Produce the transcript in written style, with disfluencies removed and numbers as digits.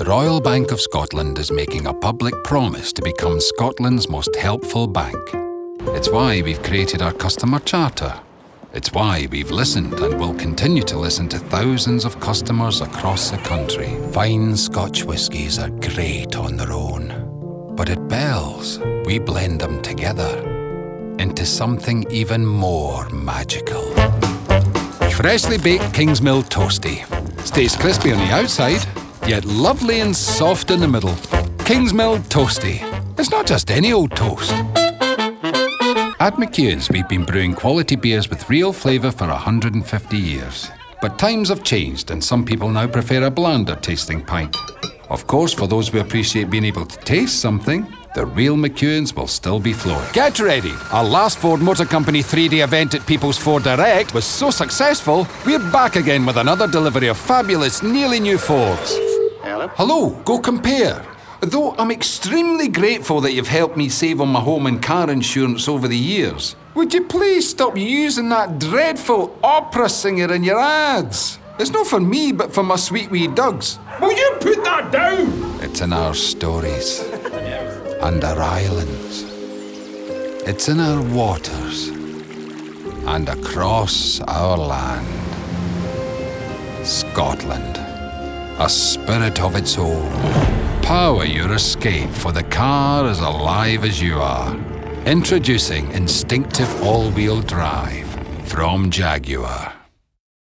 The Royal Bank of Scotland is making a public promise to become Scotland's most helpful bank. It's why we've created our customer charter. It's why we've listened and will continue to listen to thousands of customers across the country. Fine Scotch whiskies are great on their own, but at Bell's, we blend them together into something even more magical. Freshly baked Kingsmill Toasty. Stays crispy on the outside, yet lovely and soft in the middle. Kingsmill Toasty. It's not just any old toast. At McEwan's, we've been brewing quality beers with real flavour for 150 years. But times have changed and some people now prefer a blander tasting pint. Of course, for those who appreciate being able to taste something, the real McEwan's will still be flowing. Get ready! Our last Ford Motor Company 3-day event at People's Ford Direct was so successful, we're back again with another delivery of fabulous, nearly new Fords. Hello, go compare. Though I'm extremely grateful that you've helped me save on my home and car insurance over the years, would you please stop using that dreadful opera singer in your ads? It's not for me, but for my sweet wee Dougs. Will you put that down? It's in our stories and our islands. It's in our waters and across our land. Scotland, a spirit of its own. Power your escape, for the car as alive as you are. Introducing Instinctive All-Wheel Drive from Jaguar.